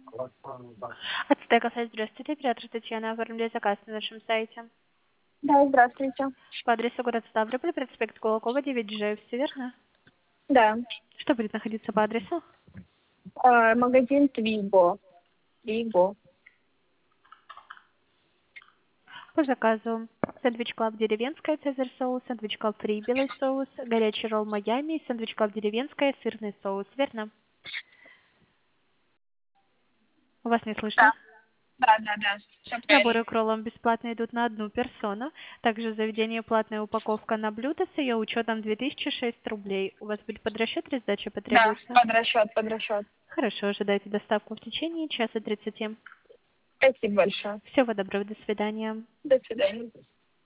Ацтека сайт, здравствуйте, оператор Татьяна, оформляю заказ на нашем сайте. Да, здравствуйте. По адресу город Ставрополь, проспект Кулакова, 9G, все верно? Да. Что будет находиться по адресу? Магазин Твиго. Твиго. По заказу сэндвич клаб деревенская, цезарь соус, сэндвич клаб фри, белый соус, горячий ролл Майами, сэндвич клаб деревенская, сырный соус, верно? У вас не слышно? Да. Да. Все Наборы правильно. к роллам бесплатно идут на одну персону. Также в заведении платная упаковка на блюдо с ее учетом 2006 рублей. У вас будет подрасчет или сдача Да, потребуется? под расчет. Хорошо, ожидайте доставку в течение часа 30. Спасибо большое. Всего доброго, до свидания. До свидания.